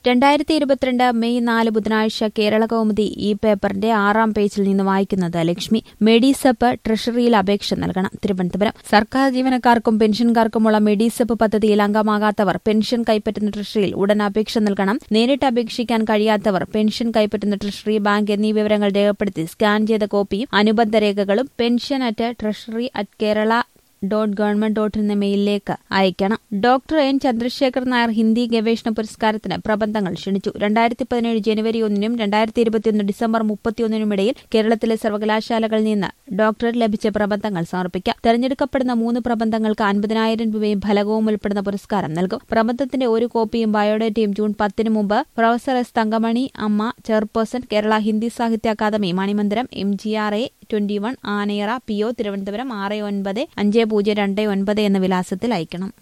2022 May 4 ബുധനാഴ്ച കേരള കൗമുദി ഈ പേപ്പറിന്റെ 6-ാം പേജിൽ നിന്ന് വായിക്കുന്നത് ലക്ഷ്മി. മെഡിസെപ്പ് ട്രഷറിയിൽ അപേക്ഷ നൽകണം. തിരുവനന്തപുരം. സർക്കാർ ജീവനക്കാർക്കും പെൻഷൻകാർക്കുമുള്ള മെഡിസെപ്പ് പദ്ധതിയിൽ അംഗമാകാത്തവർ പെൻഷൻ കൈപ്പറ്റുന്ന ട്രഷറിയിൽ ഉടൻ അപേക്ഷ നൽകണം. നേരിട്ട് അപേക്ഷിക്കാൻ കഴിയാത്തവർ പെൻഷൻ കൈപ്പറ്റുന്ന ട്രഷറി, ബാങ്ക് എന്നീ വിവരങ്ങൾ രേഖപ്പെടുത്തി സ്കാൻ ചെയ്ത കോപ്പിയും അനുബന്ധ രേഖകളും pension@treasury@kerala.government.in എന്ന മെയിലിലേക്ക് അയക്കണം. ഡോക്ടർ എൻ ചന്ദ്രശേഖർ നായർ ഹിന്ദി ഗവേഷണ പുരസ്കാരത്തിന് പ്രബന്ധങ്ങൾ ക്ഷണിച്ചു. 2017 ജനുവരി 1-നും 2021 ഡിസംബർ 31-നുമിടയിൽ കേരളത്തിലെ സർവകലാശാലകളിൽ നിന്ന് ഡോക്ടറേറ്റ് ലഭിച്ച പ്രബന്ധങ്ങൾ സമർപ്പിക്കാം. തെരഞ്ഞെടുക്കപ്പെടുന്ന 3 പ്രബന്ധങ്ങൾക്ക് 50,000 രൂപയും ഫലകവും ഉൾപ്പെടുന്ന പുരസ്കാരം നൽകും. പ്രബന്ധത്തിന്റെ ഒരു കോപ്പിയും ബയോഡേറ്റയും ജൂൺ 10-ന് മുമ്പ് പ്രൊഫസർ എസ് തങ്കമണി അമ്മ, chairperson, Kerala Hindi Sahitya academy, Manimandiram, MGRA 21, Anayara, PO, Thiruvananthapuram 695029 എന്ന വിലാസത്തിൽ അയക്കണം.